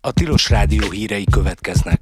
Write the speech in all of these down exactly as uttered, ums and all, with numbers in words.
A Tilos Rádió hírei következnek.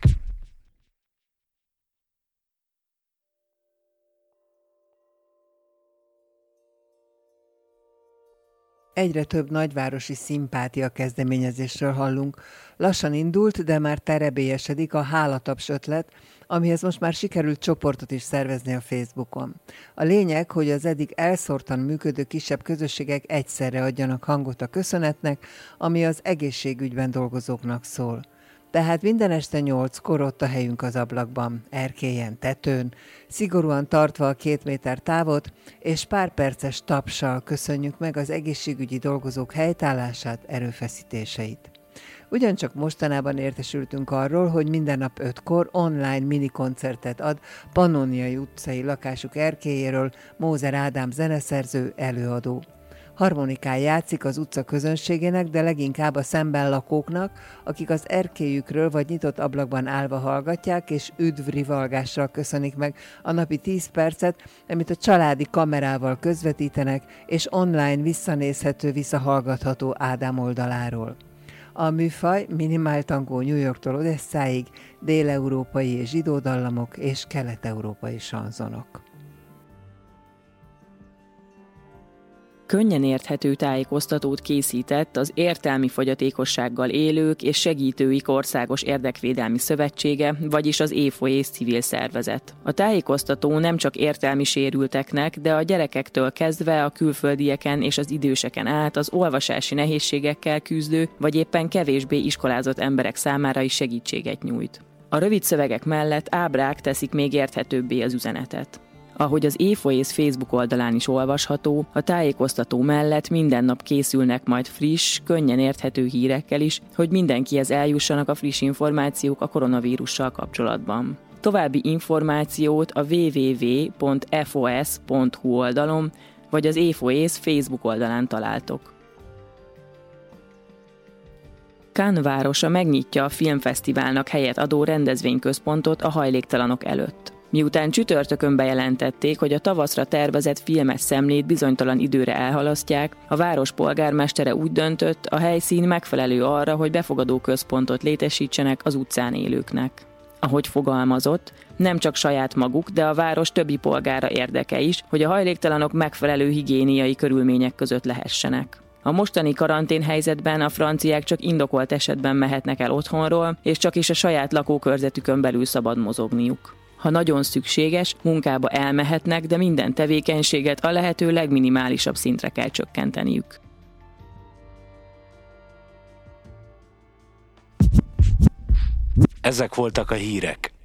Egyre több nagyvárosi szimpátia kezdeményezésről hallunk. Lassan indult, de már terebélyesedik a hálataps ötlet, amihez most már sikerült csoportot is szervezni a Facebookon. A lényeg, hogy az eddig elszórtan működő kisebb közösségek egyszerre adjanak hangot a köszönetnek, ami az egészségügyben dolgozóknak szól. Tehát minden este nyolckor ott a helyünk az ablakban, erkélyen, tetőn, szigorúan tartva a két méter távot, és pár perces tapssal köszönjük meg az egészségügyi dolgozók helytállását, erőfeszítéseit. Ugyancsak mostanában értesültünk arról, hogy minden nap ötkor online minikoncertet ad Pannoniai utcai lakásuk erkélyéről Mózer Ádám zeneszerző, előadó. Harmonikán játszik az utca közönségének, de leginkább a szemben lakóknak, akik az erkélyükről vagy nyitott ablakban állva hallgatják, és üdvrivalgással köszönik meg a napi tíz percet, amit a családi kamerával közvetítenek, és online visszanézhető, visszahallgatható Ádám oldaláról. A műfaj minimál tangó New Yorktól Odesszáig, dél-európai és zsidó dallamok és kelet-európai sanzonok. Könnyen érthető tájékoztatót készített az Értelmi Fogyatékossággal Élők és Segítőik Országos Érdekvédelmi Szövetsége, vagyis az éfoész civil szervezet. A tájékoztató nem csak értelmi sérülteknek, de a gyerekektől kezdve a külföldieken és az időseken át az olvasási nehézségekkel küzdő, vagy éppen kevésbé iskolázott emberek számára is segítséget nyújt. A rövid szövegek mellett ábrák teszik még érthetőbbé az üzenetet. Ahogy az éfoész Facebook oldalán is olvasható, a tájékoztató mellett minden nap készülnek majd friss, könnyen érthető hírekkel is, hogy mindenkihez eljussanak a friss információk a koronavírussal kapcsolatban. További információt a double-u double-u double-u pont f o s pont h u oldalon vagy az éfoész Facebook oldalán találtok. Cannes városa megnyitja a filmfesztiválnak helyet adó rendezvényközpontot a hajléktalanok előtt. Miután csütörtökön bejelentették, hogy a tavaszra tervezett filmes szemlét bizonytalan időre elhalasztják, a város polgármestere úgy döntött, a helyszín megfelelő arra, hogy befogadó központot létesítsenek az utcán élőknek. Ahogy fogalmazott, nem csak saját maguk, de a város többi polgára érdeke is, hogy a hajléktalanok megfelelő higiéniai körülmények között lehessenek. A mostani karanténhelyzetben a franciák csak indokolt esetben mehetnek el otthonról, és csak is a saját lakókörzetükön belül szabad mozogniuk. Ha nagyon szükséges, munkába elmehetnek, de minden tevékenységet a lehető legminimálisabb szintre kell csökkenteniük. Ezek voltak a hírek.